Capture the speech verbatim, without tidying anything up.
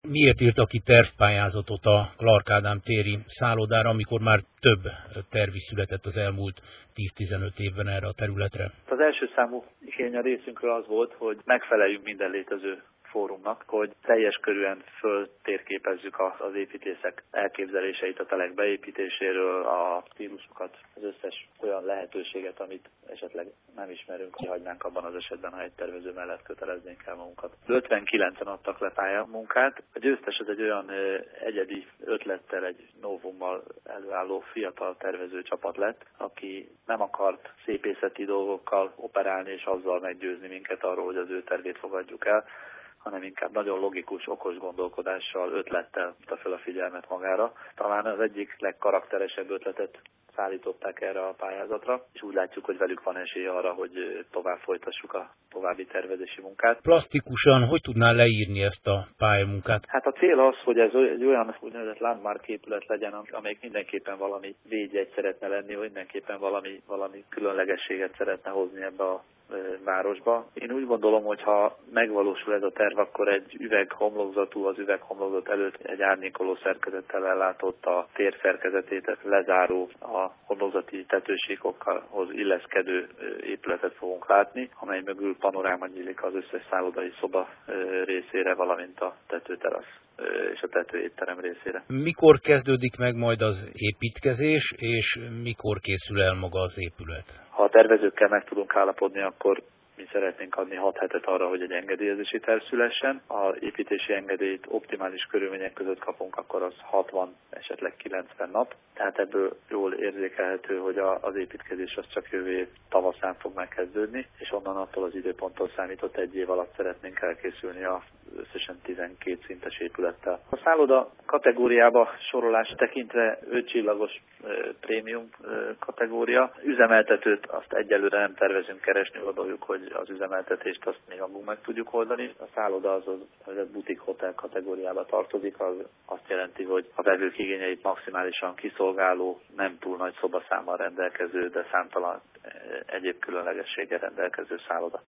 Miért írtak ki tervpályázatot a Clark Ádám téri szállodára, amikor már több terv is született az elmúlt tíz-tizenöt évben erre a területre? Az első számú igény a részünkről az volt, hogy megfeleljünk minden létező fórumnak, hogy teljes körűen föltérképezzük az építészek elképzeléseit a telek beépítéséről, a stílusokat, az összes olyan lehetőséget, amit esetleg nem ismerünk, kihagynánk abban az esetben, ha egy tervező mellett köteleznénk el magunkat. ötvenkilencen adtak le pályamunkát. A győztes az egy olyan egyedi ötlettel, egy novummal előálló fiatal tervező csapat lett, aki nem akart szépészeti dolgokkal operálni és azzal meggyőzni minket arról, hogy az ő tervét fogadjuk el, hanem inkább nagyon logikus, okos gondolkodással, ötlettel hívta fel a figyelmet magára. Talán az egyik legkarakteresebb ötletet szállították erre a pályázatra, és úgy látjuk, hogy velük van esély arra, hogy tovább folytassuk a további tervezési munkát. Plastikusan hogy tudná leírni ezt a pályamunkát? Hát a cél az, hogy ez egy olyan úgynevezett landmark épület legyen, amelyik mindenképpen valami védjegy szeretne lenni, hogy mindenképpen valami, valami különlegességet szeretne hozni ebbe a városba. Én úgy gondolom, hogy ha megvalósul ez a terv, akkor egy üveghomlokzatú, az üveghomlokzat előtt egy árnyékoló szerkezettel ellátott, a tér szerkezetét lezáró, a homlokzati tetősíkokhoz illeszkedő épületet fogunk látni, amely mögül panoráma nyílik az összes szállodai szoba részére, valamint a tetőterasz és a tetőétterem részére. Mikor kezdődik meg majd az építkezés, és mikor készül el maga az épület? Ha a tervezőkkel meg tudunk állapodni, akkor mi szeretnénk adni hat hetet arra, hogy egy engedélyezési terv szülessen. Ha építési engedélyt optimális körülmények között kapunk, akkor az hatvan, esetleg kilencven nap. Tehát ebből jól érzékelhető, hogy a, az építkezés az csak jövő év tavaszán fog megkezdődni, és onnan attól az időponttól számított egy év alatt szeretnénk elkészülni a összesen tizenkét szintes épülettel. A szálloda kategóriába sorolás tekintve öt csillagos e, prémium e, kategória. Üzemeltetőt azt egyelőre nem tervezünk keresni, gondoljuk, hogy az üzemeltetést azt mi magunk meg tudjuk oldani. A szálloda az az, az butik hotel kategóriába tartozik, az azt jelenti, hogy a vevők igényeit maximálisan kiszolgáló, nem túl nagy szobaszámmal rendelkező, de számtalan e, egyéb különlegességgel rendelkező szálloda.